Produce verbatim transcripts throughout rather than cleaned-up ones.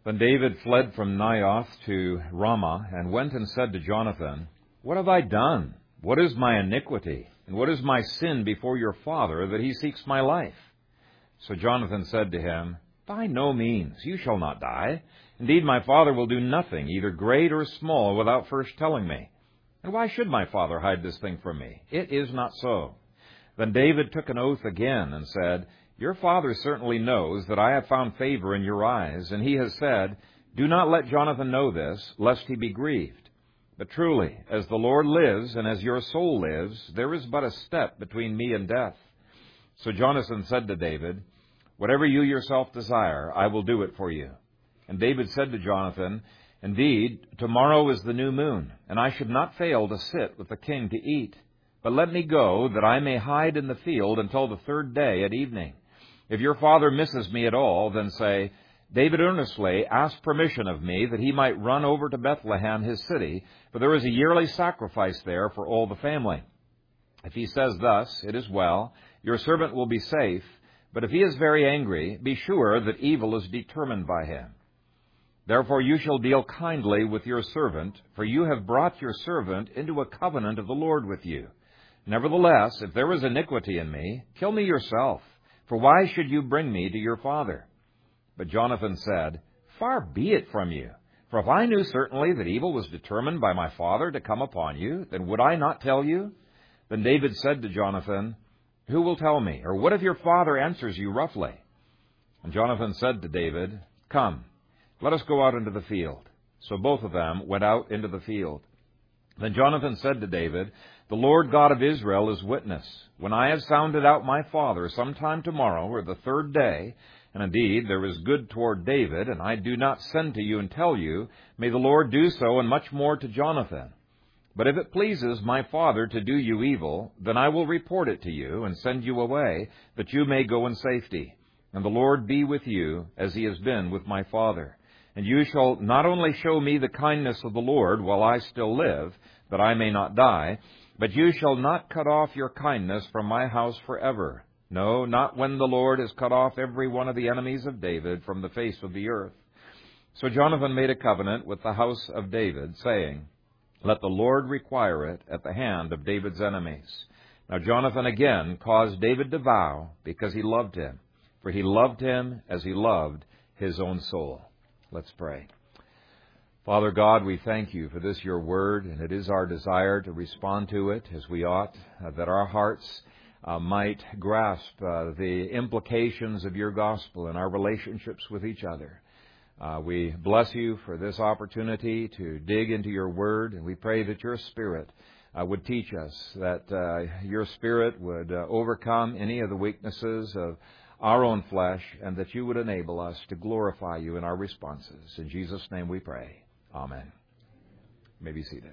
Then David fled from Naioth to Ramah, and went and said to Jonathan, What have I done? What is my iniquity? And what is my sin before your father, that he seeks my life? So Jonathan said to him, By no means, you shall not die. Indeed, my father will do nothing, either great or small, without first telling me. And why should my father hide this thing from me? It is not so. Then David took an oath again, and said, Your father certainly knows that I have found favor in your eyes, and he has said, Do not let Jonathan know this, lest he be grieved. But truly, as the Lord lives, and as your soul lives, there is but a step between me and death. So Jonathan said to David, Whatever you yourself desire, I will do it for you. And David said to Jonathan, Indeed, tomorrow is the new moon, and I should not fail to sit with the king to eat. But let me go, that I may hide in the field until the third day at evening. If your father misses me at all, then say, David earnestly asked permission of me that he might run over to Bethlehem, his city, for there is a yearly sacrifice there for all the family. If he says thus, It is well, your servant will be safe. But if he is very angry, be sure that evil is determined by him. Therefore you shall deal kindly with your servant, for you have brought your servant into a covenant of the Lord with you. Nevertheless, if there is iniquity in me, kill me yourself. For why should you bring me to your father? But Jonathan said, Far be it from you. For if I knew certainly that evil was determined by my father to come upon you, then would I not tell you? Then David said to Jonathan, Who will tell me? Or what if your father answers you roughly? And Jonathan said to David, Come, let us go out into the field. So both of them went out into the field. Then Jonathan said to David, The Lord God of Israel is witness. When I have sounded out my father sometime tomorrow or the third day, and indeed there is good toward David, and I do not send to you and tell you, may the Lord do so and much more to Jonathan. But if it pleases my father to do you evil, then I will report it to you and send you away, that you may go in safety. And the Lord be with you, as he has been with my father. And you shall not only show me the kindness of the Lord while I still live, that I may not die, but you shall not cut off your kindness from my house forever. No, not when the Lord has cut off every one of the enemies of David from the face of the earth. So Jonathan made a covenant with the house of David, saying, Let the Lord require it at the hand of David's enemies. Now Jonathan again caused David to vow, because he loved him, for he loved him as he loved his own soul. Let's pray. Father God, we thank you for this, your word, and it is our desire to respond to it as we ought, uh, that our hearts uh, might grasp uh, the implications of your gospel in our relationships with each other. Uh, we bless you for this opportunity to dig into your word, and we pray that your Spirit uh, would teach us, that uh, your Spirit would uh, overcome any of the weaknesses of our own flesh, and that you would enable us to glorify you in our responses. In Jesus' name we pray. Amen. You may be seated.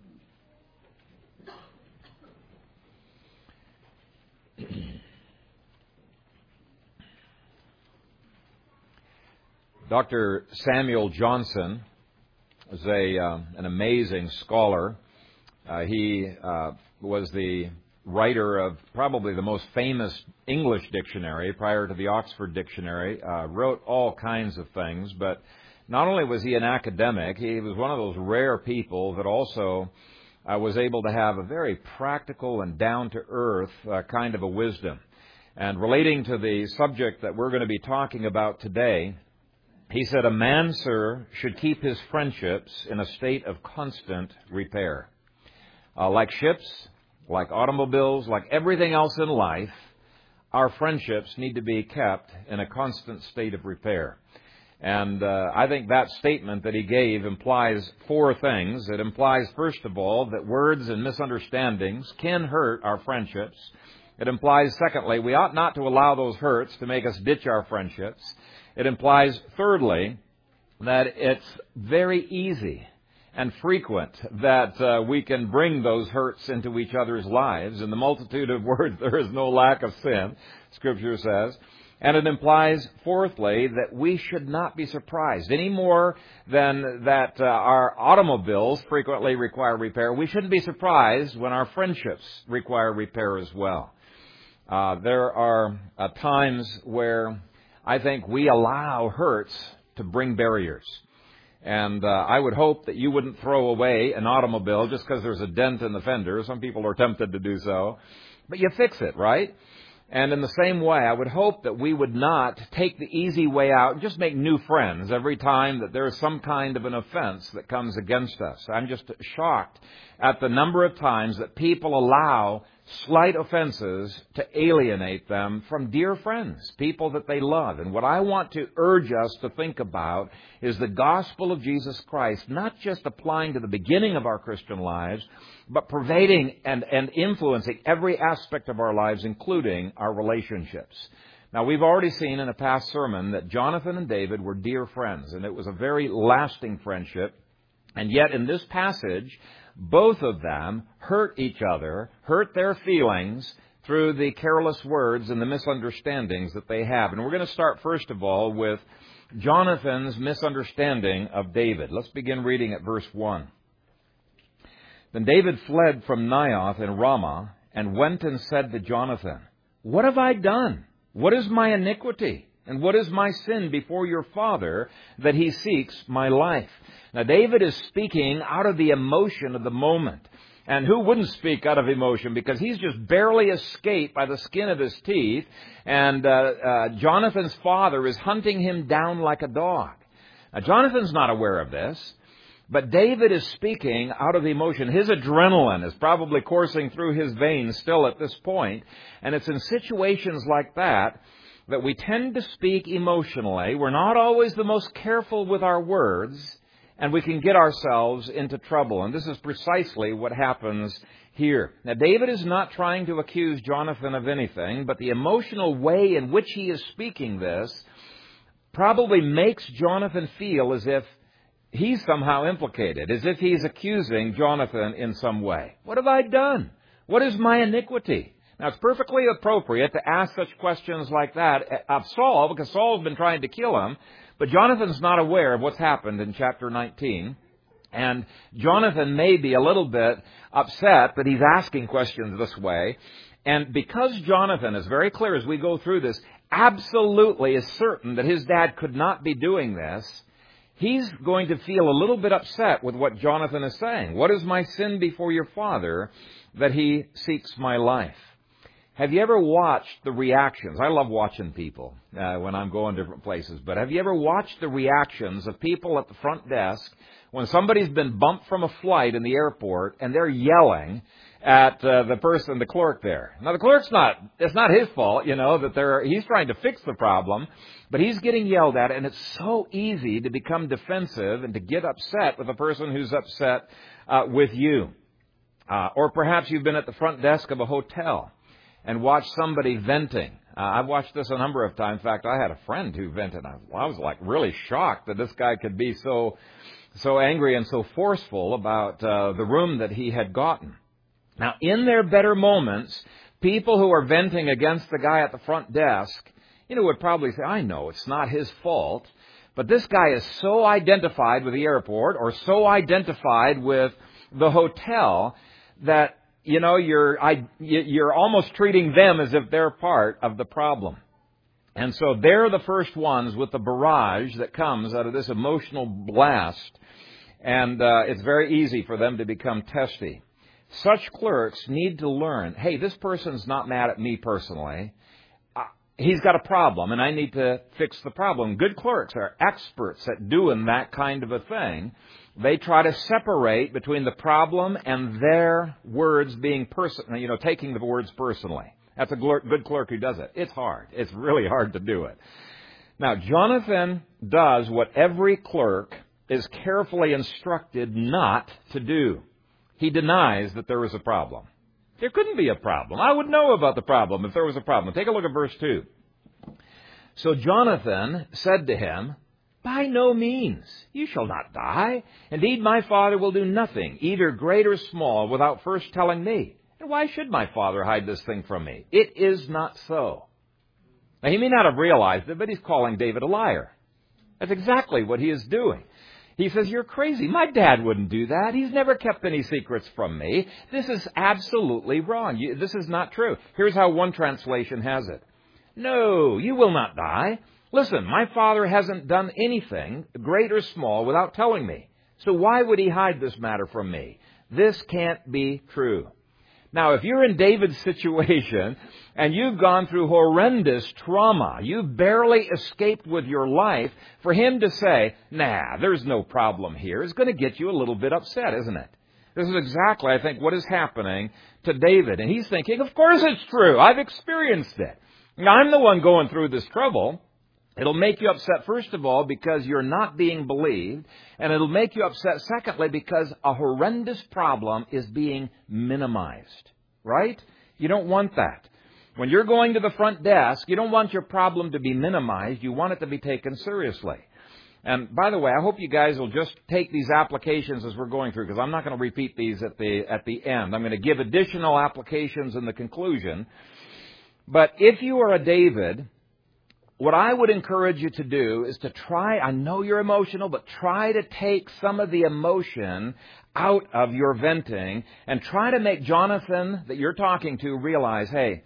Doctor Samuel Johnson is a uh, an amazing scholar. Uh, he uh, was the writer of probably the most famous English dictionary prior to the Oxford Dictionary, uh, wrote all kinds of things, but not only was he an academic, he was one of those rare people that also uh, was able to have a very practical and down-to-earth uh, kind of a wisdom. And relating to the subject that we're going to be talking about today, he said, A man, sir, should keep his friendships in a state of constant repair. Uh, like ships, like automobiles, like everything else in life, our friendships need to be kept in a constant state of repair. And uh, I think that statement that he gave implies four things. It implies, first of all, that words and misunderstandings can hurt our friendships. It implies, secondly, we ought not to allow those hurts to make us ditch our friendships. It implies, thirdly, that it's very easy and frequent that uh, we can bring those hurts into each other's lives. In the multitude of words, there is no lack of sin, Scripture says. And it implies, fourthly, that we should not be surprised. Any more than that uh, our automobiles frequently require repair, we shouldn't be surprised when our friendships require repair as well. Uh, there are uh, times where I think we allow hurts to bring barriers. And uh, I would hope that you wouldn't throw away an automobile just because there's a dent in the fender. Some people are tempted to do so. But you fix it, right? And in the same way, I would hope that we would not take the easy way out and just make new friends every time that there is some kind of an offense that comes against us. I'm just shocked at the number of times that people allow slight offenses to alienate them from dear friends, people that they love. And what I want to urge us to think about is the gospel of Jesus Christ, not just applying to the beginning of our Christian lives, but pervading and, and influencing every aspect of our lives, including our relationships. Now, we've already seen in a past sermon that Jonathan and David were dear friends, and it was a very lasting friendship. And yet, in this passage, both of them hurt each other, hurt their feelings through the careless words and the misunderstandings that they have. And we're going to start, first of all, with Jonathan's misunderstanding of David. Let's begin reading at verse one. Then David fled from Naioth in Ramah and went and said to Jonathan, "What have I done? What is my iniquity? And what is my sin before your father that he seeks my life?" Now, David is speaking out of the emotion of the moment. And who wouldn't speak out of emotion? Because he's just barely escaped by the skin of his teeth. And uh, uh, Jonathan's father is hunting him down like a dog. Now, Jonathan's not aware of this. But David is speaking out of emotion. His adrenaline is probably coursing through his veins still at this point. And it's in situations like that that we tend to speak emotionally. We're not always the most careful with our words, and we can get ourselves into trouble. And this is precisely what happens here. Now, David is not trying to accuse Jonathan of anything, but the emotional way in which he is speaking this probably makes Jonathan feel as if he's somehow implicated, as if he's accusing Jonathan in some way. What have I done? What is my iniquity? Now, it's perfectly appropriate to ask such questions like that of Saul, because Saul's been trying to kill him, but Jonathan's not aware of what's happened in chapter nineteen. And Jonathan may be a little bit upset that he's asking questions this way. And because Jonathan is very clear as we go through this, absolutely is certain that his dad could not be doing this, he's going to feel a little bit upset with what Jonathan is saying. What is my sin before your father that he seeks my life? Have you ever watched the reactions? I love watching people uh, when I'm going different places. But have you ever watched the reactions of people at the front desk when somebody's been bumped from a flight in the airport and they're yelling at uh, the person, the clerk there? Now, the clerk's not, it's not his fault, you know, that they're, he's trying to fix the problem, but he's getting yelled at, and it's so easy to become defensive and to get upset with a person who's upset uh, with you. Uh, or perhaps you've been at the front desk of a hotel and watched somebody venting. Uh, I've watched this a number of times. In fact, I had a friend who vented. I, I was like really shocked that this guy could be so, so angry and so forceful about uh, the room that he had gotten. Now, in their better moments, people who are venting against the guy at the front desk, you know, would probably say, I know it's not his fault, but this guy is so identified with the airport or so identified with the hotel that, you know, you're I, you're almost treating them as if they're part of the problem. And so they're the first ones with the barrage that comes out of this emotional blast, and uh, it's very easy for them to become testy. Such clerks need to learn, hey, this person's not mad at me personally. Uh, he's got a problem, and I need to fix the problem. Good clerks are experts at doing that kind of a thing. They try to separate between the problem and their words being personal, you know, taking the words personally. That's a good clerk who does it. It's hard. It's really hard to do it. Now, Jonathan does what every clerk is carefully instructed not to do. He denies that there is a problem. There couldn't be a problem. I would know about the problem if there was a problem. Take a look at verse two. So Jonathan said to him, by no means, you shall not die. Indeed, my father will do nothing, either great or small, without first telling me. And why should my father hide this thing from me? It is not so. Now, he may not have realized it, but he's calling David a liar. That's exactly what he is doing. He says, you're crazy. My dad wouldn't do that. He's never kept any secrets from me. This is absolutely wrong. You, this is not true. Here's how one translation has it. No, you will not die. Listen, my father hasn't done anything, great or small, without telling me. So why would he hide this matter from me? This can't be true. Now, if you're in David's situation and you've gone through horrendous trauma, you've barely escaped with your life, for him to say, nah, there's no problem here, is going to get you a little bit upset, isn't it? This is exactly, I think, what is happening to David. And he's thinking, of course it's true. I've experienced it. Now, I'm the one going through this trouble. It'll make you upset, first of all, because you're not being believed. And it'll make you upset, secondly, because a horrendous problem is being minimized. Right? You don't want that. When you're going to the front desk, you don't want your problem to be minimized. You want it to be taken seriously. And by the way, I hope you guys will just take these applications as we're going through, because I'm not going to repeat these at the at the end. I'm going to give additional applications in the conclusion. But if you are a David, what I would encourage you to do is to try, I know you're emotional, but try to take some of the emotion out of your venting and try to make Jonathan that you're talking to realize, hey,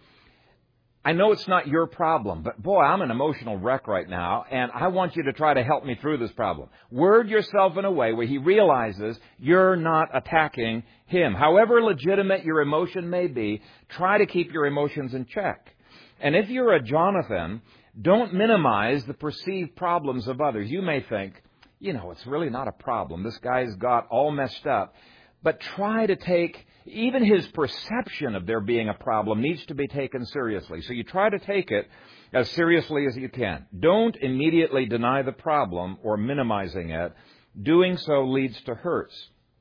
I know it's not your problem, but boy, I'm an emotional wreck right now, and I want you to try to help me through this problem. Word yourself in a way where he realizes you're not attacking him. However legitimate your emotion may be, try to keep your emotions in check. And if you're a Jonathan, don't minimize the perceived problems of others. You may think, you know, it's really not a problem. This guy's got all messed up. But try to take, even his perception of there being a problem needs to be taken seriously. So you try to take it as seriously as you can. Don't immediately deny the problem or minimizing it. Doing so leads to hurts.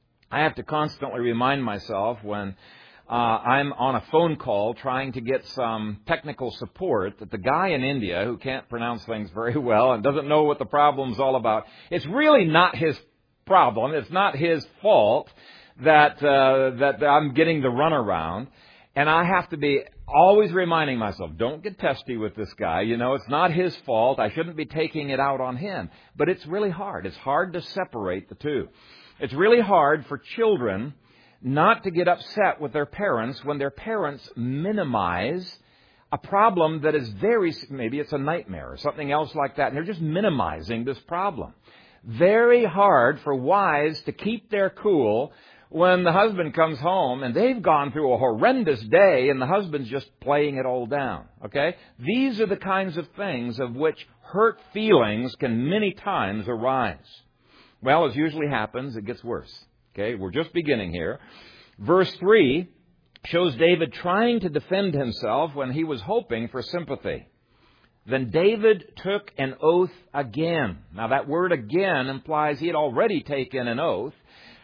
I have to constantly remind myself when uh, I'm on a phone call trying to get some technical support that the guy in India who can't pronounce things very well and doesn't know what the problem's all about, it's really not his problem. It's not his fault that uh, that I'm getting the runaround. And I have to be always reminding myself, don't get testy with this guy. You know, it's not his fault. I shouldn't be taking it out on him. But it's really hard. It's hard to separate the two. It's really hard for children not to get upset with their parents when their parents minimize a problem that is very, maybe it's a nightmare or something else like that, and they're just minimizing this problem. Very hard for wives to keep their cool when the husband comes home and they've gone through a horrendous day and the husband's just playing it all down. Okay? These are the kinds of things of which hurt feelings can many times arise. Well, as usually happens, it gets worse. Okay? We're just beginning here. Verse three shows David trying to defend himself when he was hoping for sympathy. Then David took an oath again. Now that word again implies he had already taken an oath.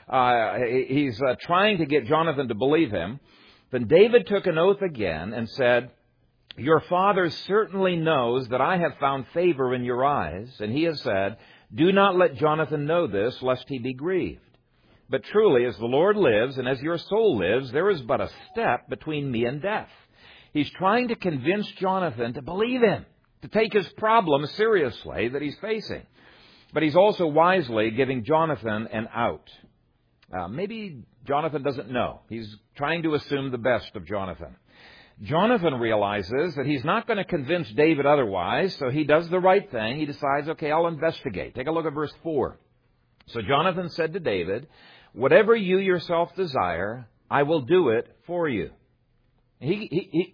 Uh, he's uh, trying to get Jonathan to believe him. Then David took an oath again and said, "Your father certainly knows that I have found favor in your eyes." And he has said, "Do not let Jonathan know this, lest he be grieved. But truly, as the Lord lives and as your soul lives, there is but a step between me and death." He's trying to convince Jonathan to believe him, to take his problem seriously that he's facing. But he's also wisely giving Jonathan an out. Uh, maybe Jonathan doesn't know. He's trying to assume the best of Jonathan. Jonathan realizes that he's not going to convince David otherwise, so he does the right thing. He decides, okay, I'll investigate. Take a look at verse four. So Jonathan said to David, "Whatever you yourself desire, I will do it for you." He, he, he,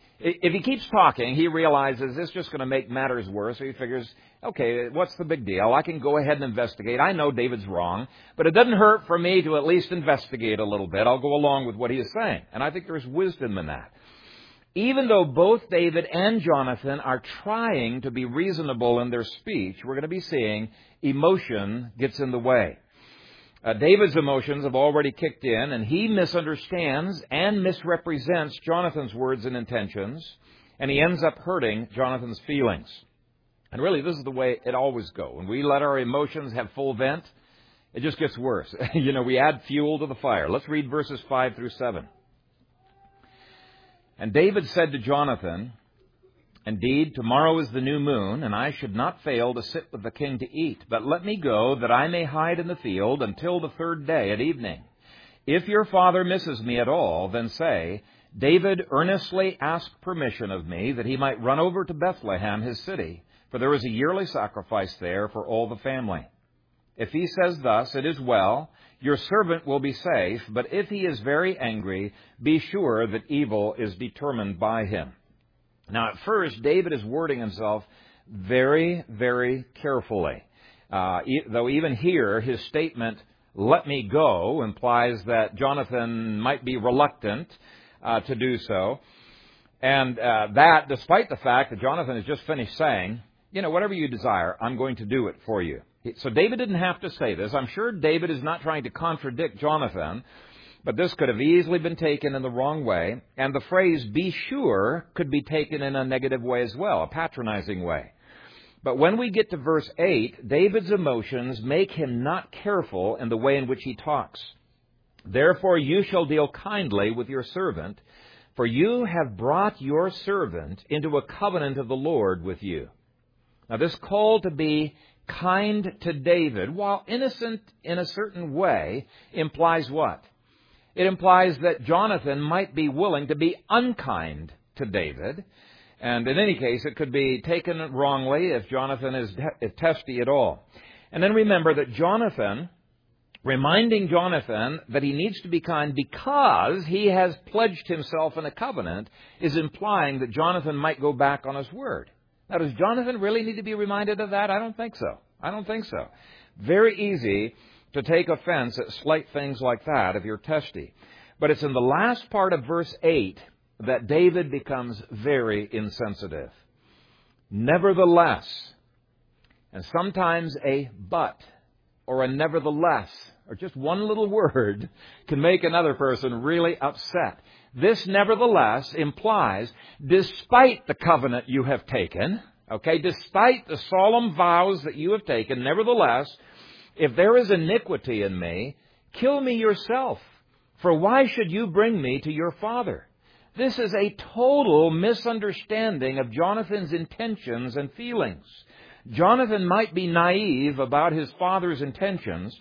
if he keeps talking, he realizes this is just going to make matters worse. So he figures, okay, what's the big deal? I can go ahead and investigate. I know David's wrong, but it doesn't hurt for me to at least investigate a little bit. I'll go along with what he is saying. And I think there's wisdom in that. Even though both David and Jonathan are trying to be reasonable in their speech, we're going to be seeing emotion gets in the way. Uh, David's emotions have already kicked in, and he misunderstands and misrepresents Jonathan's words and intentions, and he ends up hurting Jonathan's feelings. And really, this is the way it always goes. When we let our emotions have full vent, it just gets worse. You know, we add fuel to the fire. Let's read verses five through seven. And David said to Jonathan, "Indeed, tomorrow is the new moon, and I should not fail to sit with the king to eat. But let me go, that I may hide in the field until the third day at evening. If your father misses me at all, then say, 'David earnestly asked permission of me that he might run over to Bethlehem, his city, for there is a yearly sacrifice there for all the family. If he says thus, it is well, your servant will be safe, but if he is very angry, be sure that evil is determined by him. Now, at first, David is wording himself very, very carefully. Uh, e- though even here, his statement, let me go, implies that Jonathan might be reluctant uh, to do so. And uh, that, despite the fact that Jonathan has just finished saying, you know, whatever you desire, I'm going to do it for you. So David didn't have to say this. I'm sure David is not trying to contradict Jonathan, but this could have easily been taken in the wrong way. And the phrase, be sure, could be taken in a negative way as well, a patronizing way. But when we get to verse eight, David's emotions make him not careful in the way in which he talks. Therefore you shall deal kindly with your servant, for you have brought your servant into a covenant of the Lord with you. Now this call to be kind to David, while innocent in a certain way, implies what? It implies that Jonathan might be willing to be unkind to David. And in any case, it could be taken wrongly if Jonathan is testy at all. And then remember that Jonathan, reminding Jonathan that he needs to be kind because he has pledged himself in a covenant, is implying that Jonathan might go back on his word. Now, does Jonathan really need to be reminded of that? I don't think so. I don't think so. Very easy to take offense at slight things like that if you're testy. But it's in the last part of verse eight that David becomes very insensitive. Nevertheless, and sometimes a but or a nevertheless or just one little word can make another person really upset. This nevertheless implies, despite the covenant you have taken, okay, despite the solemn vows that you have taken, nevertheless, if there is iniquity in me, kill me yourself. For why should you bring me to your father? This is a total misunderstanding of Jonathan's intentions and feelings. Jonathan might be naive about his father's intentions,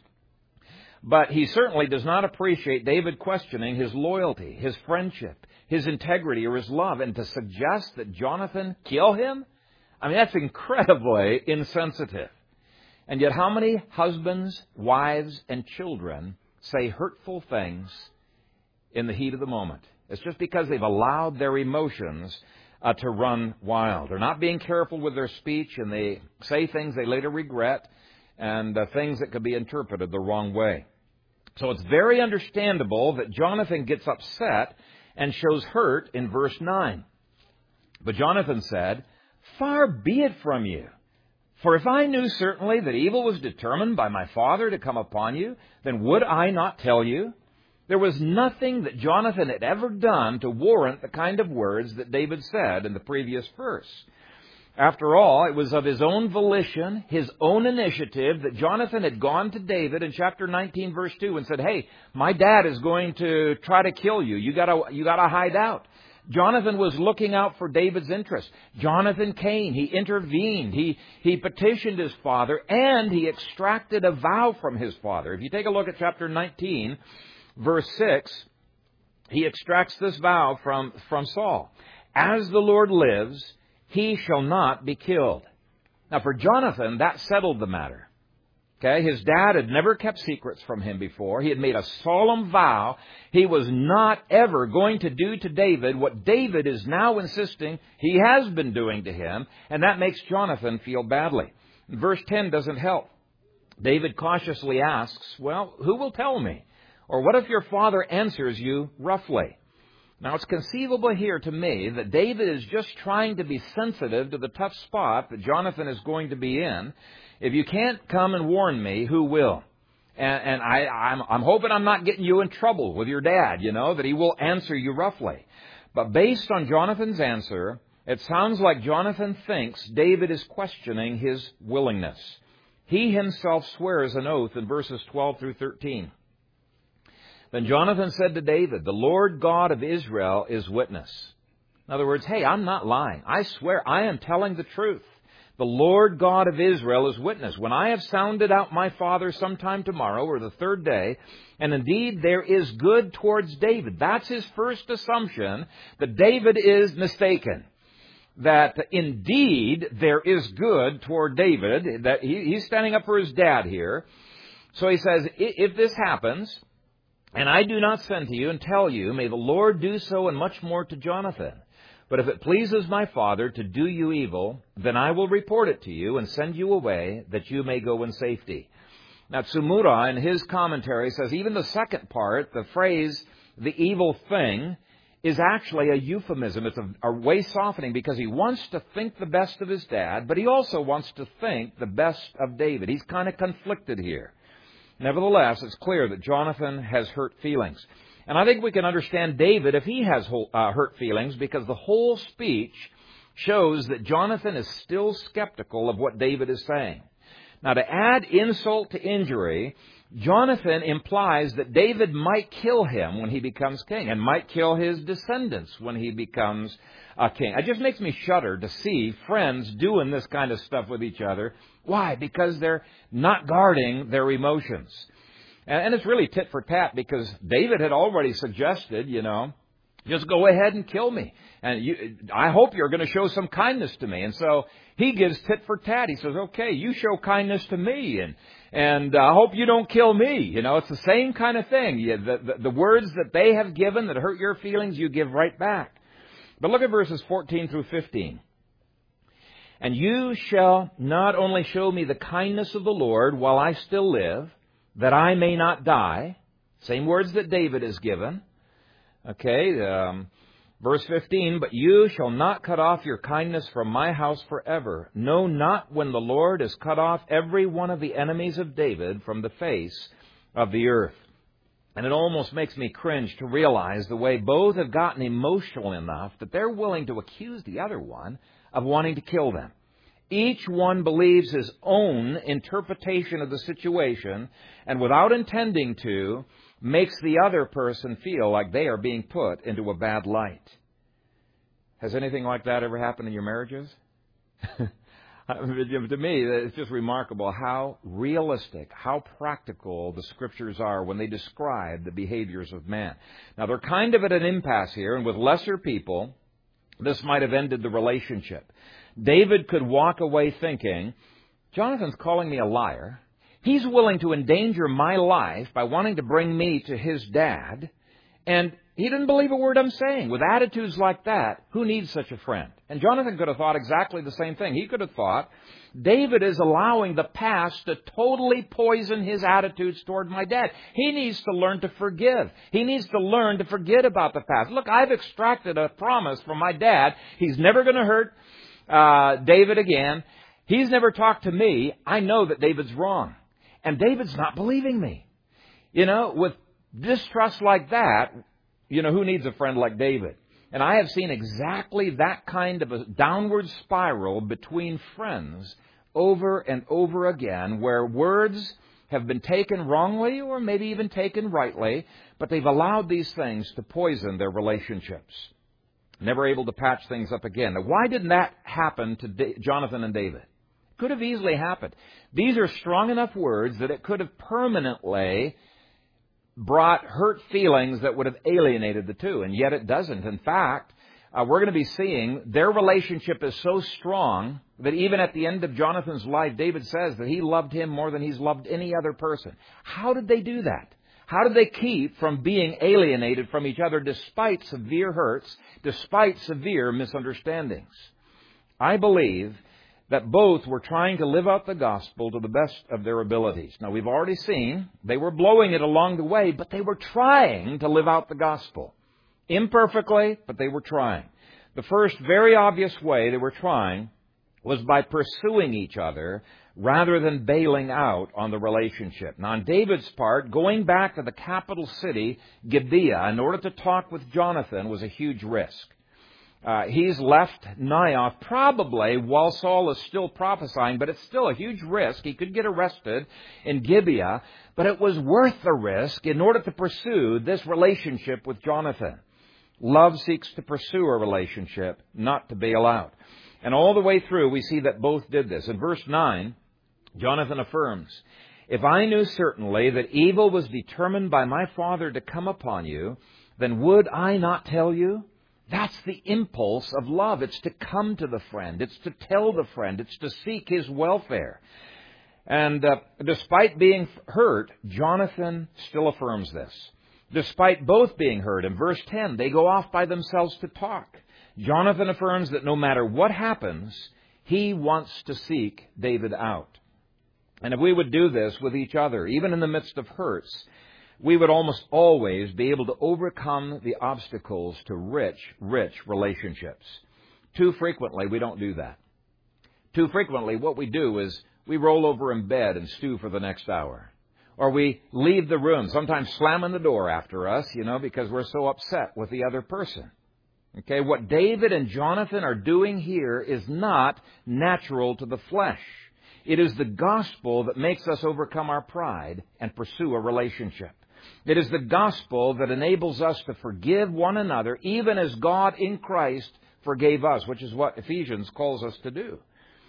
but he certainly does not appreciate David questioning his loyalty, his friendship, his integrity, or his love. And to suggest that Jonathan kill him? I mean, that's incredibly insensitive. And yet how many husbands, wives, and children say hurtful things in the heat of the moment? It's just because they've allowed their emotions uh, to run wild. They're not being careful with their speech, and they say things they later regret, and uh, things that could be interpreted the wrong way. So it's very understandable that Jonathan gets upset and shows hurt in verse nine. But Jonathan said, far be it from you. For if I knew certainly that evil was determined by my father to come upon you, then would I not tell you? There was nothing that Jonathan had ever done to warrant the kind of words that David said in the previous verse. After all, it was of his own volition, his own initiative, that Jonathan had gone to David in chapter nineteen, verse two, and said, hey, my dad is going to try to kill you. You gotta, you gotta hide out. Jonathan was looking out for David's interest. Jonathan came. He intervened. He, he petitioned his father, and he extracted a vow from his father. If you take a look at chapter nineteen, verse six, he extracts this vow from, from Saul. As the Lord lives, he shall not be killed. Now, for Jonathan, that settled the matter. Okay, his dad had never kept secrets from him before. He had made a solemn vow. He was not ever going to do to David what David is now insisting he has been doing to him, and that makes Jonathan feel badly. Verse ten doesn't help. David cautiously asks, well, who will tell me? Or what if your father answers you roughly? Now, it's conceivable here to me that David is just trying to be sensitive to the tough spot that Jonathan is going to be in. If you can't come and warn me, who will? And, and I, I'm, I'm hoping I'm not getting you in trouble with your dad, you know, that he will answer you roughly. But based on Jonathan's answer, it sounds like Jonathan thinks David is questioning his willingness. He himself swears an oath in verses twelve through thirteen. Then Jonathan said to David, the Lord God of Israel is witness. In other words, hey, I'm not lying. I swear I am telling the truth. The Lord God of Israel is witness. When I have sounded out my father sometime tomorrow or the third day, and indeed there is good towards David. That's his first assumption, that David is mistaken. that indeed there is good toward David, that he, he's standing up for his dad here. So he says, if this happens, and I do not send to you and tell you, may the Lord do so and much more to Jonathan. But if it pleases my father to do you evil, then I will report it to you and send you away that you may go in safety. Now, Tsumura, in his commentary, says even the second part, the phrase, the evil thing, is actually a euphemism. It's a, a way softening because he wants to think the best of his dad, but he also wants to think the best of David. He's kind of conflicted here. Nevertheless, it's clear that Jonathan has hurt feelings. And I think we can understand David if he has uh, hurt feelings, because the whole speech shows that Jonathan is still skeptical of what David is saying. Now, to add insult to injury, Jonathan implies that David might kill him when he becomes king and might kill his descendants when he becomes a king. It just makes me shudder to see friends doing this kind of stuff with each other. Why? Because they're not guarding their emotions. And it's really tit for tat, because David had already suggested, you know, just go ahead and kill me. And you, I hope you're going to show some kindness to me. And so he gives tit for tat. He says, okay, you show kindness to me, and and I hope you don't kill me. You know, it's the same kind of thing. You, the, the, the words that they have given that hurt your feelings, you give right back. But look at verses fourteen through fifteen. And you shall not only show me the kindness of the Lord while I still live, that I may not die. Same words that David has given. Okay, um, verse fifteen, but you shall not cut off your kindness from my house forever. No, not when the Lord has cut off every one of the enemies of David from the face of the earth. And it almost makes me cringe to realize the way both have gotten emotional enough that they're willing to accuse the other one of wanting to kill them. Each one believes his own interpretation of the situation, and without intending to, makes the other person feel like they are being put into a bad light. Has anything like that ever happened in your marriages? To me, it's just remarkable how realistic, how practical the Scriptures are when they describe the behaviors of man. Now, they're kind of at an impasse here, and with lesser people, this might have ended the relationship. David could walk away thinking, Jonathan's calling me a liar. He's willing to endanger my life by wanting to bring me to his dad. And he didn't believe a word I'm saying. With attitudes like that, who needs such a friend? And Jonathan could have thought exactly the same thing. He could have thought, David is allowing the past to totally poison his attitudes toward my dad. He needs to learn to forgive. He needs to learn to forget about the past. Look, I've extracted a promise from my dad. He's never going to hurt uh, David again. He's never talked to me. I know that David's wrong. And David's not believing me. You know, with distrust like that, you know, who needs a friend like David? And I have seen exactly that kind of a downward spiral between friends over and over again, where words have been taken wrongly or maybe even taken rightly, but they've allowed these things to poison their relationships. Never able to patch things up again. Now, why didn't that happen to da- Jonathan and David? Could have easily happened. These are strong enough words that it could have permanently brought hurt feelings that would have alienated the two, and yet it doesn't. In fact, uh, we're going to be seeing their relationship is so strong that even at the end of Jonathan's life, David says that he loved him more than he's loved any other person. How did they do that? How did they keep from being alienated from each other despite severe hurts, despite severe misunderstandings? I believe that both were trying to live out the gospel to the best of their abilities. Now, we've already seen they were blowing it along the way, but they were trying to live out the gospel. Imperfectly, but they were trying. The first very obvious way they were trying was by pursuing each other rather than bailing out on the relationship. Now, on David's part, going back to the capital city, Gibeah, in order to talk with Jonathan was a huge risk. Uh, he's left Naioth probably while Saul is still prophesying, but it's still a huge risk. He could get arrested in Gibeah, but it was worth the risk in order to pursue this relationship with Jonathan. Love seeks to pursue a relationship, not to bail out. And all the way through, we see that both did this. In verse nine, Jonathan affirms, if I knew certainly that evil was determined by my father to come upon you, then would I not tell you? That's the impulse of love. It's to come to the friend. It's to tell the friend. It's to seek his welfare. And uh, despite being hurt, Jonathan still affirms this. Despite both being hurt, in verse ten, they go off by themselves to talk. Jonathan affirms that no matter what happens, he wants to seek David out. And if we would do this with each other, even in the midst of hurts, we would almost always be able to overcome the obstacles to rich, rich relationships. Too frequently, we don't do that. Too frequently, what we do is we roll over in bed and stew for the next hour. Or we leave the room, sometimes slamming the door after us, you know, because we're so upset with the other person. Okay, what David and Jonathan are doing here is not natural to the flesh. It is the gospel that makes us overcome our pride and pursue a relationship. It is the gospel that enables us to forgive one another, even as God in Christ forgave us, which is what Ephesians calls us to do.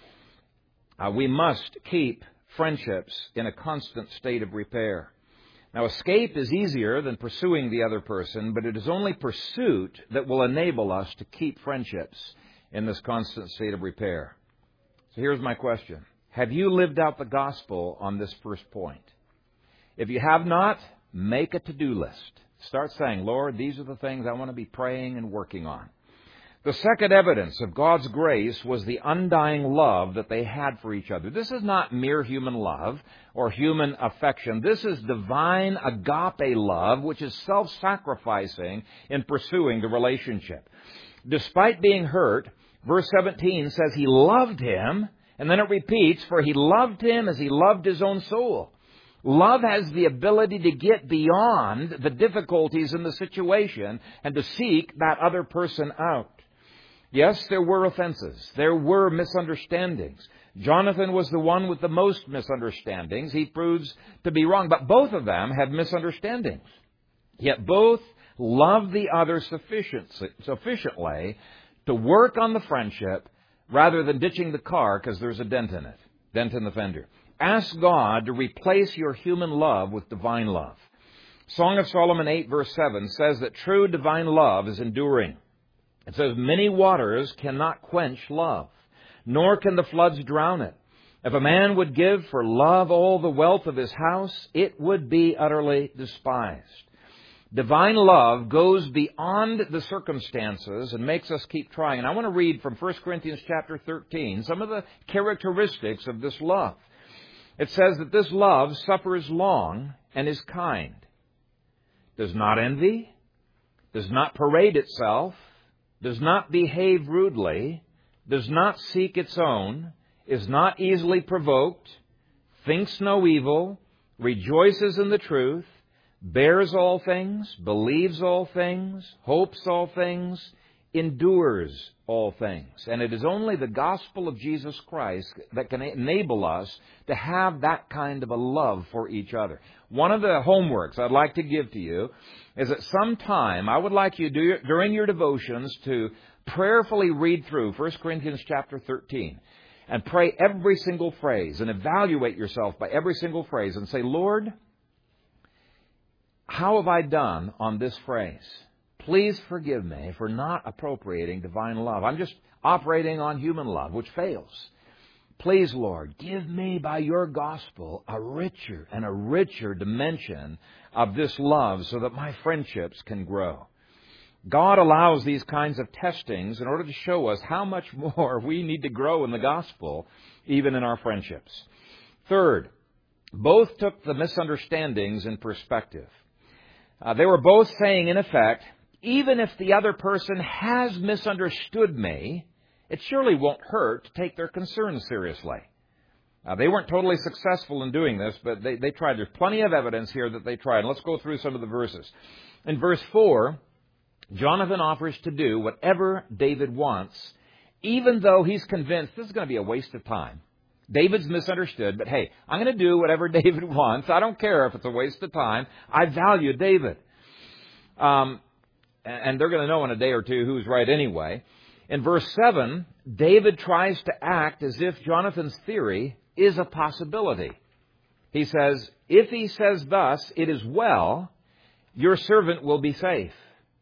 Uh, we must keep friendships in a constant state of repair. Now, escape is easier than pursuing the other person, but it is only pursuit that will enable us to keep friendships in this constant state of repair. So here's my question. Have you lived out the gospel on this first point? If you have not, make a to-do list. Start saying, Lord, these are the things I want to be praying and working on. The second evidence of God's grace was the undying love that they had for each other. This is not mere human love or human affection. This is divine agape love, which is self-sacrificing in pursuing the relationship. Despite being hurt, verse seventeen says he loved him, and then it repeats, for he loved him as he loved his own soul. Love has the ability to get beyond the difficulties in the situation and to seek that other person out. Yes, there were offenses. There were misunderstandings. Jonathan was the one with the most misunderstandings. He proves to be wrong. But both of them had misunderstandings. Yet both loved the other sufficiently to work on the friendship rather than ditching the car because there's a dent in it, dent in the fender. Ask God to replace your human love with divine love. Song of Solomon eight verse seven says that true divine love is enduring. It says, many waters cannot quench love, nor can the floods drown it. If a man would give for love all the wealth of his house, it would be utterly despised. Divine love goes beyond the circumstances and makes us keep trying. And I want to read from First Corinthians chapter thirteen some of the characteristics of this love. It says that this love suffers long and is kind, does not envy, does not parade itself, does not behave rudely, does not seek its own, is not easily provoked, thinks no evil, rejoices in the truth, bears all things, believes all things, hopes all things, endures all things. And it is only the gospel of Jesus Christ that can enable us to have that kind of a love for each other. One of the homeworks I'd like to give to you is that sometime I would like you do, during your devotions to prayerfully read through First Corinthians chapter thirteen and pray every single phrase and evaluate yourself by every single phrase and say, Lord, how have I done on this phrase? Please forgive me for not appropriating divine love. I'm just operating on human love, which fails. Please, Lord, give me by your gospel a richer and a richer dimension of this love so that my friendships can grow. God allows these kinds of testings in order to show us how much more we need to grow in the gospel, even in our friendships. Third, both took the misunderstandings in perspective. Uh, they were both saying, in effect, even if the other person has misunderstood me, it surely won't hurt to take their concerns seriously. Uh, they weren't totally successful in doing this, but they, they tried. There's plenty of evidence here that they tried. And let's go through some of the verses. In verse four, Jonathan offers to do whatever David wants, even though he's convinced this is going to be a waste of time. David's misunderstood, but hey, I'm going to do whatever David wants. I don't care if it's a waste of time. I value David. Um, and they're going to know in a day or two who's right anyway. In verse seven, David tries to act as if Jonathan's theory is a possibility. He says, if he says thus, it is well, your servant will be safe.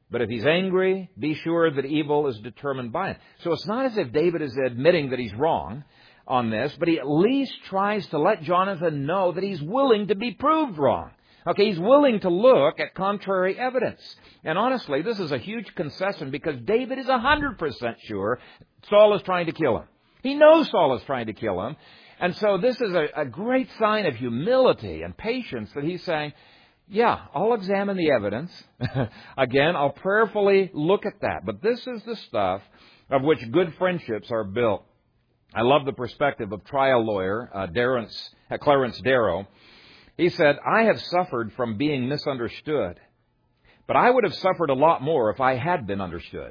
But if he's angry, be sure that evil is determined by him. So it's not as if David is admitting that he's wrong on this, but he at least tries to let Jonathan know that he's willing to be proved wrong. Okay, he's willing to look at contrary evidence. And honestly, this is a huge concession because David is one hundred percent sure Saul is trying to kill him. He knows Saul is trying to kill him. And so this is a, a great sign of humility and patience that he's saying, yeah, I'll examine the evidence. Again, I'll prayerfully look at that. But this is the stuff of which good friendships are built. I love the perspective of trial lawyer uh, Darrence, uh, Clarence Darrow. He said, I have suffered from being misunderstood, but I would have suffered a lot more if I had been understood.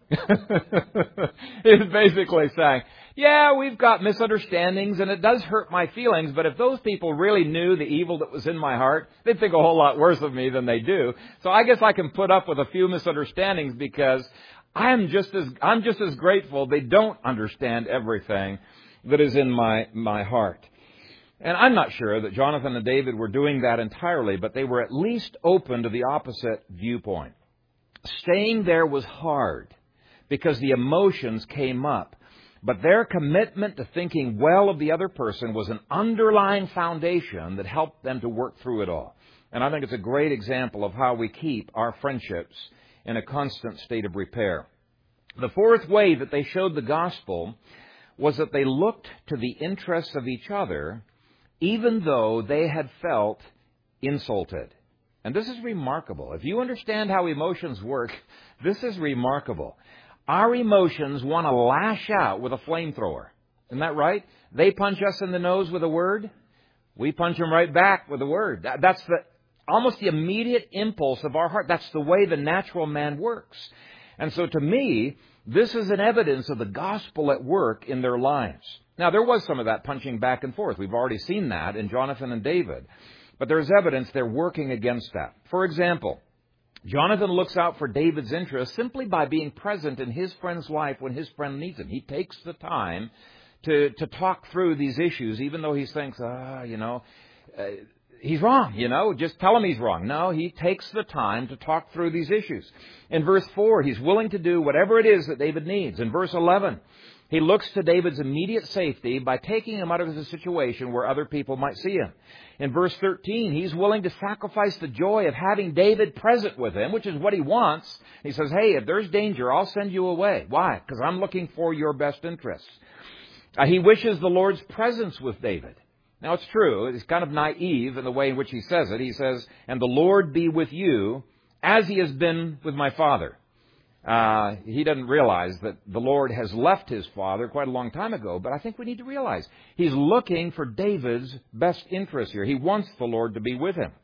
He's basically saying, yeah, we've got misunderstandings and it does hurt my feelings, but if those people really knew the evil that was in my heart, they'd think a whole lot worse of me than they do. So I guess I can put up with a few misunderstandings because I'm just as, I'm just as grateful they don't understand everything that is in my, my heart. And I'm not sure that Jonathan and David were doing that entirely, but they were at least open to the opposite viewpoint. Staying there was hard because the emotions came up. But their commitment to thinking well of the other person was an underlying foundation that helped them to work through it all. And I think it's a great example of how we keep our friendships in a constant state of repair. The fourth way that they showed the gospel was that they looked to the interests of each other even though they had felt insulted. And this is remarkable. If you understand how emotions work, this is remarkable. Our emotions want to lash out with a flamethrower. Isn't that right? They punch us in the nose with a word. We punch them right back with a word. That's the almost the immediate impulse of our heart. That's the way the natural man works. And so to me, this is an evidence of the gospel at work in their lives. Now, there was some of that punching back and forth. We've already seen that in Jonathan and David. But there's evidence they're working against that. For example, Jonathan looks out for David's interest simply by being present in his friend's life when his friend needs him. He takes the time to, to talk through these issues, even though he thinks, ah, you know, uh, he's wrong, you know, just tell him he's wrong. No, he takes the time to talk through these issues. In verse four, he's willing to do whatever it is that David needs. In verse eleven, he looks to David's immediate safety by taking him out of a situation where other people might see him. In verse thirteen, he's willing to sacrifice the joy of having David present with him, which is what he wants. He says, hey, if there's danger, I'll send you away. Why? Because I'm looking for your best interests. Uh, he wishes the Lord's presence with David. Now, it's true. It's kind of naive in the way in which he says it. He says, and the Lord be with you as he has been with my father. Uh, he doesn't realize that the Lord has left his father quite a long time ago, but I think we need to realize he's looking for David's best interest here. He wants the Lord to be with him.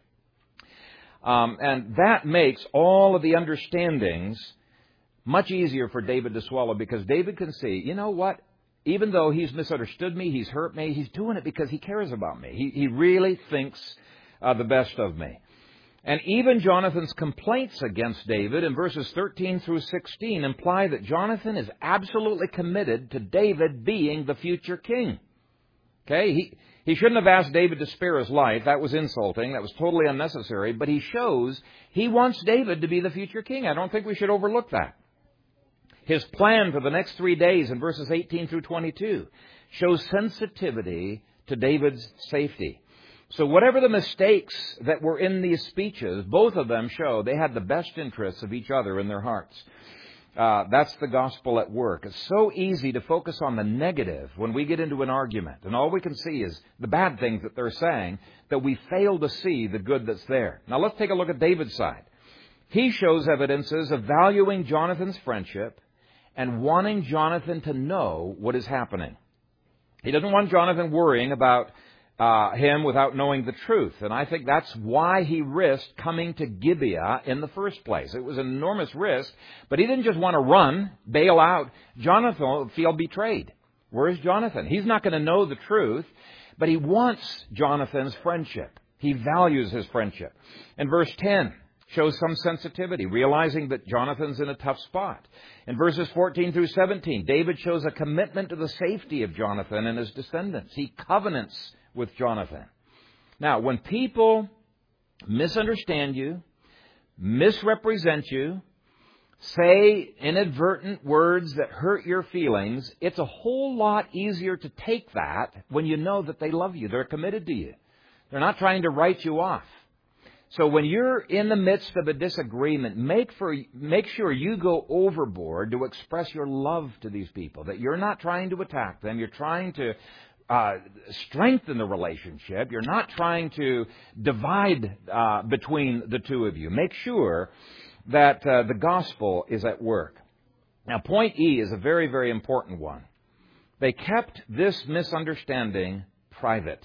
Um, and that makes all of the understandings much easier for David to swallow because David can see, you know what? Even though he's misunderstood me, he's hurt me, he's doing it because he cares about me. He, he really thinks uh, the best of me. And even Jonathan's complaints against David in verses thirteen through sixteen imply that Jonathan is absolutely committed to David being the future king. Okay, he, he shouldn't have asked David to spare his life. That was insulting. That was totally unnecessary. But he shows he wants David to be the future king. I don't think we should overlook that. His plan for the next three days in verses eighteen through twenty-two shows sensitivity to David's safety. So whatever the mistakes that were in these speeches, both of them show they had the best interests of each other in their hearts. Uh, that's the gospel at work. It's so easy to focus on the negative when we get into an argument. And all we can see is the bad things that they're saying, that we fail to see the good that's there. Now let's take a look at David's side. He shows evidences of valuing Jonathan's friendship and wanting Jonathan to know what is happening. He doesn't want Jonathan worrying about uh, him without knowing the truth. And I think that's why he risked coming to Gibeah in the first place. It was an enormous risk, but he didn't just want to run, bail out. Jonathan will feel betrayed. Where is Jonathan? He's not going to know the truth, but he wants Jonathan's friendship. He values his friendship. In verse ten, shows some sensitivity, realizing that Jonathan's in a tough spot. In verses fourteen through seventeen, David shows a commitment to the safety of Jonathan and his descendants. He covenants with Jonathan. Now, when people misunderstand you, misrepresent you, say inadvertent words that hurt your feelings, it's a whole lot easier to take that when you know that they love you. They're committed to you. They're not trying to write you off. So when you're in the midst of a disagreement, make for make sure you go overboard to express your love to these people, that you're not trying to attack them. You're trying to uh, strengthen the relationship. You're not trying to divide uh, between the two of you. Make sure that uh, the gospel is at work. Now, point E is a very, very important one. They kept this misunderstanding private.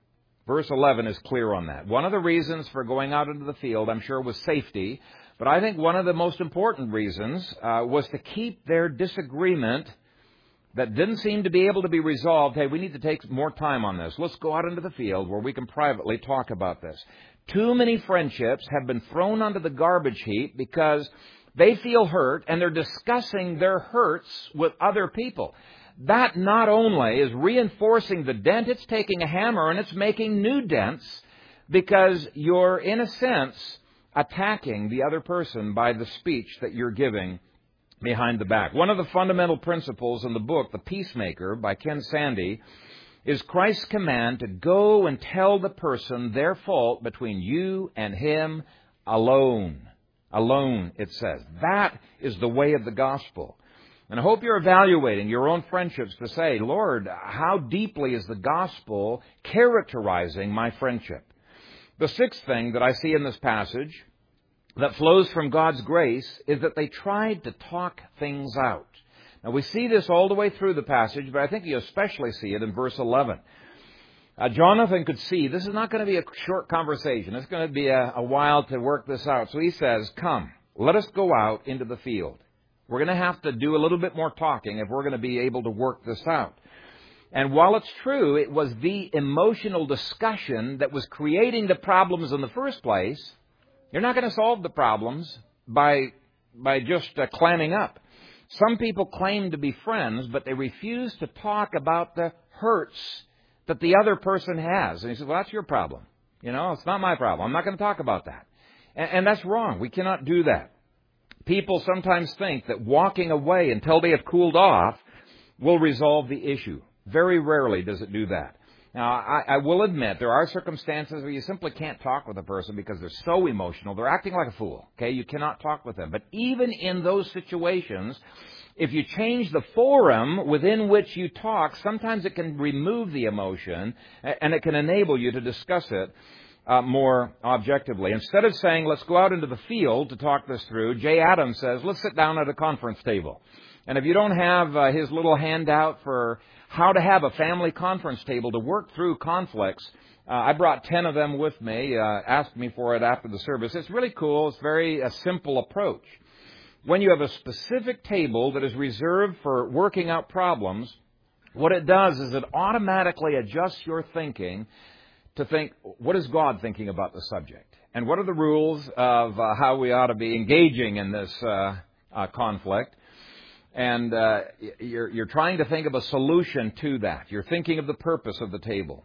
Verse eleven is clear on that. One of the reasons for going out into the field, I'm sure, was safety. But I think one of the most important reasons uh, was to keep their disagreement that didn't seem to be able to be resolved. Hey, we need to take more time on this. Let's go out into the field where we can privately talk about this. Too many friendships have been thrown onto the garbage heap because they feel hurt and they're discussing their hurts with other people. That not only is reinforcing the dent, it's taking a hammer and it's making new dents because you're, in a sense, attacking the other person by the speech that you're giving behind the back. One of the fundamental principles in the book, The Peacemaker by Ken Sande, is Christ's command to go and tell the person their fault between you and him alone. Alone, it says. That is the way of the gospel. And I hope you're evaluating your own friendships to say, Lord, how deeply is the gospel characterizing my friendship? The sixth thing that I see in this passage that flows from God's grace is that they tried to talk things out. Now, we see this all the way through the passage, but I think you especially see it in verse eleven. Uh, Jonathan could see this is not going to be a short conversation. It's going to be a, a while to work this out. So he says, come, let us go out into the field. We're going to have to do a little bit more talking if we're going to be able to work this out. And while it's true, it was the emotional discussion that was creating the problems in the first place. You're not going to solve the problems by, by just uh, clamming up. Some people claim to be friends, but they refuse to talk about the hurts that the other person has. And he says, well, that's your problem. You know, it's not my problem. I'm not going to talk about that. And, and that's wrong. We cannot do that. People sometimes think that walking away until they have cooled off will resolve the issue. Very rarely does it do that. Now, I, I will admit there are circumstances where you simply can't talk with a person because they're so emotional. They're acting like a fool. Okay, you cannot talk with them. But even in those situations, if you change the forum within which you talk, sometimes it can remove the emotion and it can enable you to discuss it Uh, more objectively. Instead of saying, let's go out into the field to talk this through, Jay Adams says, let's sit down at a conference table. And if you don't have uh, his little handout for how to have a family conference table to work through conflicts, uh, I brought ten of them with me, uh, asked me for it after the service. It's really cool. It's very a simple approach. When you have a specific table that is reserved for working out problems, what it does is it automatically adjusts your thinking to think, what is God thinking about the subject? And what are the rules of uh, how we ought to be engaging in this uh, uh, conflict? And uh, you're, you're trying to think of a solution to that. You're thinking of the purpose of the table.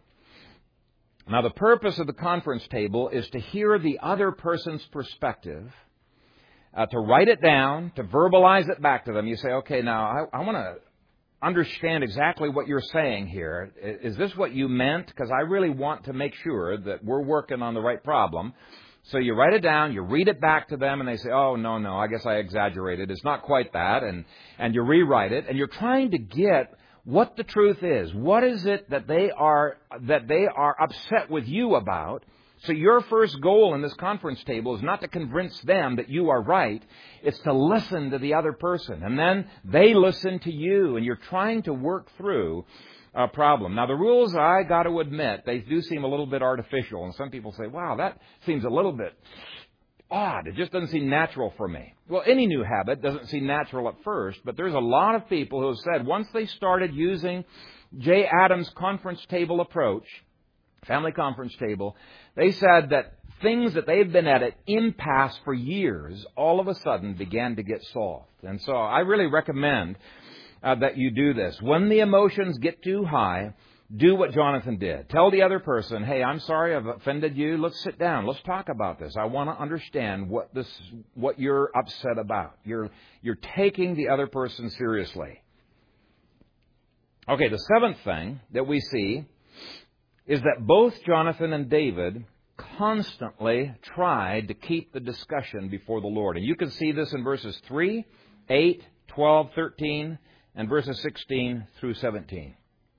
Now, the purpose of the conference table is to hear the other person's perspective, uh, to write it down, to verbalize it back to them. You say, okay, now I, I want to understand exactly what you're saying here. Is this what you meant? Because I really want to make sure that we're working on the right problem. So you write it down, you read it back to them, and they say, oh, no, no, I guess I exaggerated. It's not quite that. And, and you rewrite it, and you're trying to get what the truth is. What is it that they are, that they are upset with you about? So your first goal in this conference table is not to convince them that you are right. It's to listen to the other person. And then they listen to you, and you're trying to work through a problem. Now, the rules, I got to admit, they do seem a little bit artificial. And some people say, wow, that seems a little bit odd. It just doesn't seem natural for me. Well, any new habit doesn't seem natural at first, but there's a lot of people who have said once they started using Jay Adams' conference table approach, family conference table, they said that things that they've been at an impasse for years all of a sudden began to get solved. And so I really recommend uh, that you do this. When the emotions get too high, do what Jonathan did. Tell the other person, hey, I'm sorry I've offended you. Let's sit down. Let's talk about this. I want to understand what this, what you're upset about. You're, you're taking the other person seriously. Okay, the seventh thing that we see is that both Jonathan and David constantly tried to keep the discussion before the Lord. And you can see this in verses three, eight, twelve, thirteen, and verses sixteen through seventeen.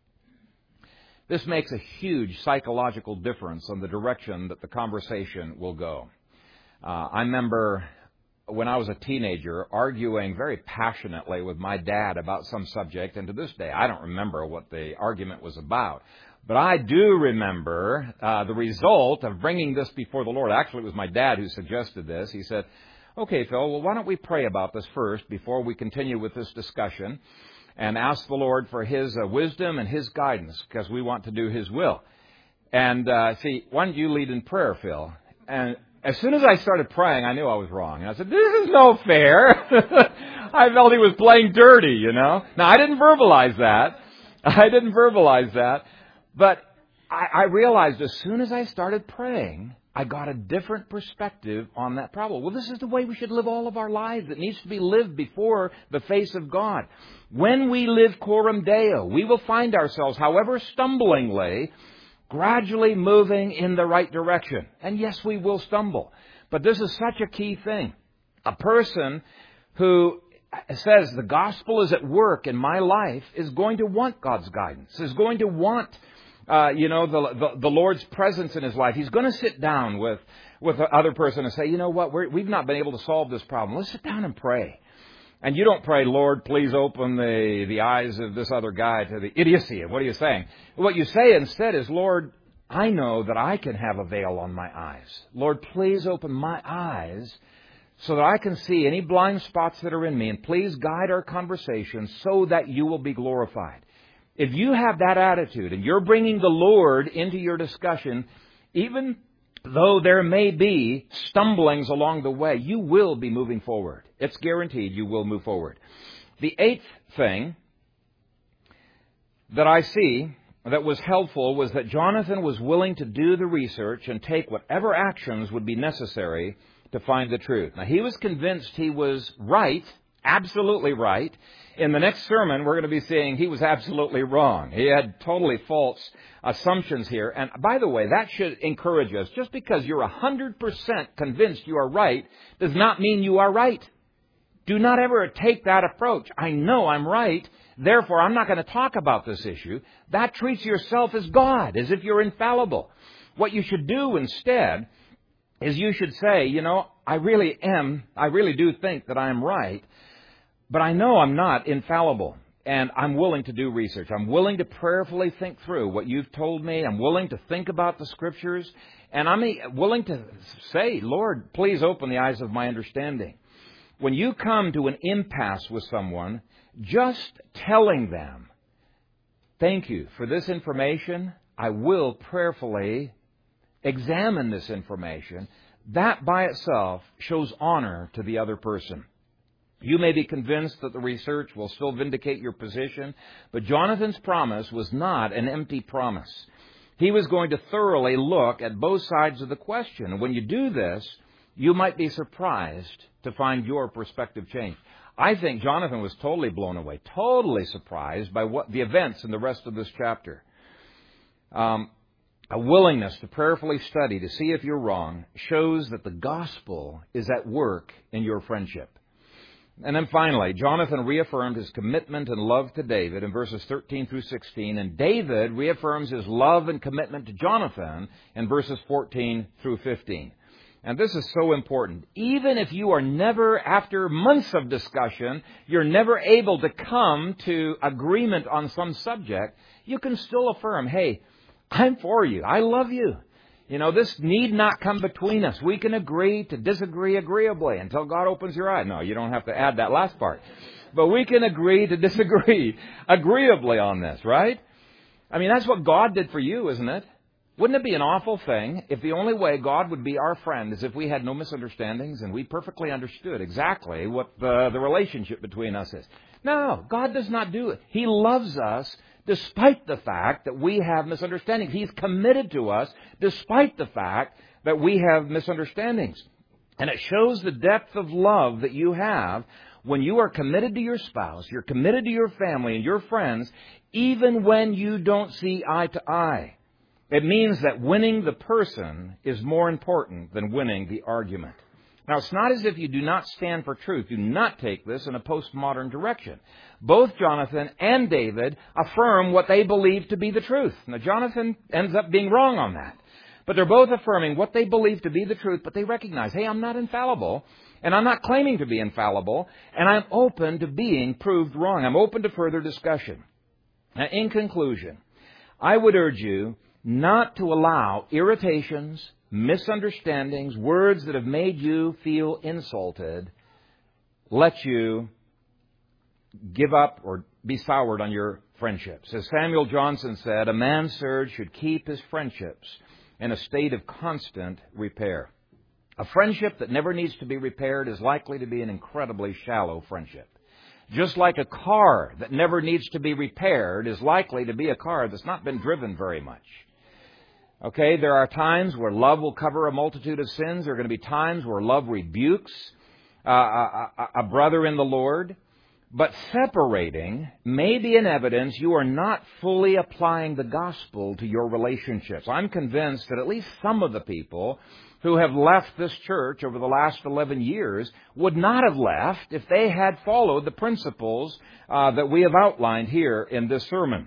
This makes a huge psychological difference on the direction that the conversation will go. Uh, I remember when I was a teenager arguing very passionately with my dad about some subject, and to this day I don't remember what the argument was about. But I do remember uh, the result of bringing this before the Lord. Actually, it was my dad who suggested this. He said, okay, Phil, well, why don't we pray about this first before we continue with this discussion and ask the Lord for His uh, wisdom and His guidance, because we want to do His will. And uh, see, why don't you lead in prayer, Phil? And as soon as I started praying, I knew I was wrong. And I said, this is no fair. I felt he was playing dirty, you know. Now, I didn't verbalize that. I didn't verbalize that. But I, I realized as soon as I started praying, I got a different perspective on that problem. Well, this is the way we should live all of our lives. It needs to be lived before the face of God. When we live coram Deo, we will find ourselves, however stumblingly, gradually moving in the right direction. And yes, we will stumble. But this is such a key thing. A person who says the gospel is at work in my life is going to want God's guidance, is going to want Uh, you know, the, the the Lord's presence in his life. He's going to sit down with, with the other person and say, you know what, We're, we've not been able to solve this problem. Let's sit down and pray. And you don't pray, Lord, please open the, the eyes of this other guy to the idiocy of what are you saying? What you say instead is, Lord, I know that I can have a veil on my eyes. Lord, please open my eyes so that I can see any blind spots that are in me. And please guide our conversation so that you will be glorified. If you have that attitude and you're bringing the Lord into your discussion, even though there may be stumblings along the way, you will be moving forward. It's guaranteed you will move forward. The eighth thing that I see that was helpful was that Jonathan was willing to do the research and take whatever actions would be necessary to find the truth. Now, he was convinced he was right, absolutely right. In the next sermon, we're going to be seeing he was absolutely wrong. He had totally false assumptions here. And by the way, that should encourage us. Just because you're one hundred percent convinced you are right does not mean you are right. Do not ever take that approach. I know I'm right, therefore I'm not going to talk about this issue. That treats yourself as God, as if you're infallible. What you should do instead is you should say, you know, I really am, I really do think that I am right. But I know I'm not infallible, and I'm willing to do research. I'm willing to prayerfully think through what you've told me. I'm willing to think about the Scriptures, and I'm willing to say, Lord, please open the eyes of my understanding. When you come to an impasse with someone, just telling them, thank you for this information. I will prayerfully examine this information. That by itself shows honor to the other person. You may be convinced that the research will still vindicate your position, but Jonathan's promise was not an empty promise. He was going to thoroughly look at both sides of the question. And when you do this, you might be surprised to find your perspective changed. I think Jonathan was totally blown away, totally surprised by what the events in the rest of this chapter. Um, a willingness to prayerfully study to see if you're wrong shows that the gospel is at work in your friendship. And then finally, Jonathan reaffirmed his commitment and love to David in verses thirteen through sixteen, and David reaffirms his love and commitment to Jonathan in verses fourteen through fifteen. And this is so important. Even if you are never, after months of discussion, you're never able to come to agreement on some subject, you can still affirm, hey, I'm for you. I love you. You know, this need not come between us. We can agree to disagree agreeably until God opens your eye. No, you don't have to add that last part. But we can agree to disagree agreeably on this, right? I mean, that's what God did for you, isn't it? Wouldn't it be an awful thing if the only way God would be our friend is if we had no misunderstandings and we perfectly understood exactly what the, the relationship between us is? No, God does not do it. He loves us despite the fact that we have misunderstandings. He's committed to us despite the fact that we have misunderstandings. And it shows the depth of love that you have when you are committed to your spouse, you're committed to your family and your friends, even when you don't see eye to eye. It means that winning the person is more important than winning the argument. Now, it's not as if you do not stand for truth. Do not take this in a postmodern direction. Both Jonathan and David affirm what they believe to be the truth. Now, Jonathan ends up being wrong on that. But they're both affirming what they believe to be the truth, but they recognize, hey, I'm not infallible, and I'm not claiming to be infallible, and I'm open to being proved wrong. I'm open to further discussion. Now, in conclusion, I would urge you not to allow irritations, misunderstandings, words that have made you feel insulted, let you give up or be soured on your friendships. As Samuel Johnson said, a man, sir, should keep his friendships in a state of constant repair. A friendship that never needs to be repaired is likely to be an incredibly shallow friendship. Just like a car that never needs to be repaired is likely to be a car that's not been driven very much. Okay, there are times where love will cover a multitude of sins. There are going to be times where love rebukes uh, a, a brother in the Lord. But separating may be an evidence you are not fully applying the gospel to your relationships. I'm convinced that at least some of the people who have left this church over the last eleven years would not have left if they had followed the principles uh, that we have outlined here in this sermon.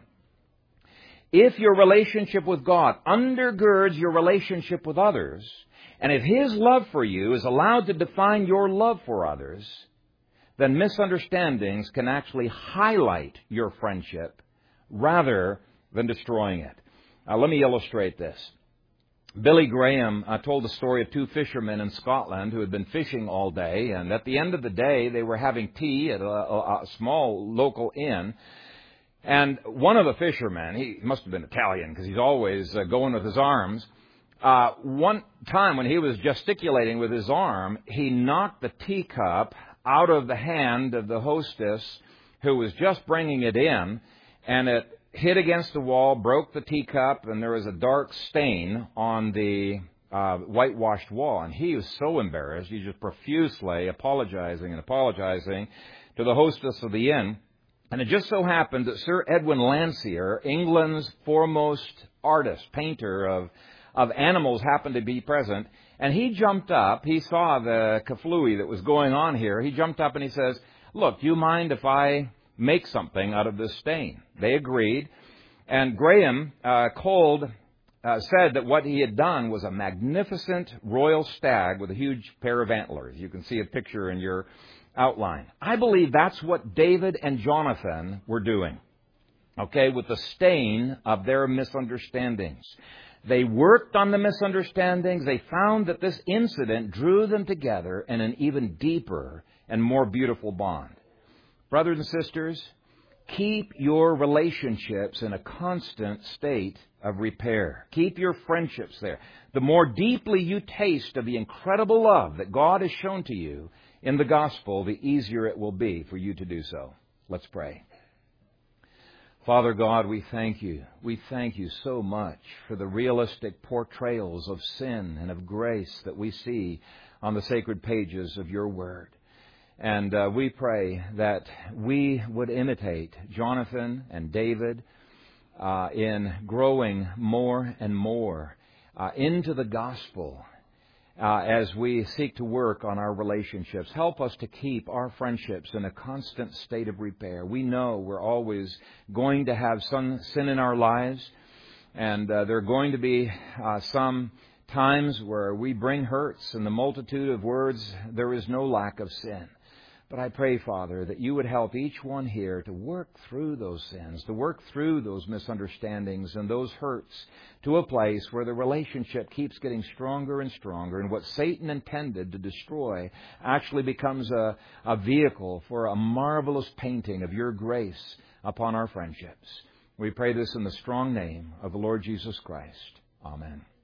If your relationship with God undergirds your relationship with others, and if His love for you is allowed to define your love for others, then misunderstandings can actually highlight your friendship rather than destroying it. Now, let me illustrate this. Billy Graham uh, told the story of two fishermen in Scotland who had been fishing all day, and at the end of the day, they were having tea at a, a, a small local inn. And one of the fishermen, he must have been Italian because he's always uh, going with his arms, uh, one time when he was gesticulating with his arm, he knocked the teacup out of the hand of the hostess who was just bringing it in, and it hit against the wall, broke the teacup, and there was a dark stain on the uh, whitewashed wall. And he was so embarrassed, he just profusely apologizing and apologizing to the hostess of the inn. And it just so happened that Sir Edwin Landseer, England's foremost artist, painter of, of animals, happened to be present. And he jumped up. He saw the kaflooey that was going on here. He jumped up and he says, look, do you mind if I make something out of this stain? They agreed. And Graham uh, Cole uh, said that what he had done was a magnificent royal stag with a huge pair of antlers. You can see a picture in your outline. I believe that's what David and Jonathan were doing, okay, with the stain of their misunderstandings. They worked on the misunderstandings. They found that this incident drew them together in an even deeper and more beautiful bond. Brothers and sisters, keep your relationships in a constant state of repair. Keep your friendships there. The more deeply you taste of the incredible love that God has shown to you in the gospel, the easier it will be for you to do so. Let's pray. Father God, we thank you. We thank you so much for the realistic portrayals of sin and of grace that we see on the sacred pages of your word. And uh, we pray that we would imitate Jonathan and David uh, in growing more and more uh, into the gospel uh, as we seek to work on our relationships. Help us to keep our friendships in a constant state of repair. We know we're always going to have some sin in our lives, and uh, there are going to be uh, some times where we bring hurts. In the multitude of words, there is no lack of sin. But I pray, Father, that you would help each one here to work through those sins, to work through those misunderstandings and those hurts to a place where the relationship keeps getting stronger and stronger, and what Satan intended to destroy actually becomes a, a vehicle for a marvelous painting of your grace upon our friendships. We pray this in the strong name of the Lord Jesus Christ. Amen.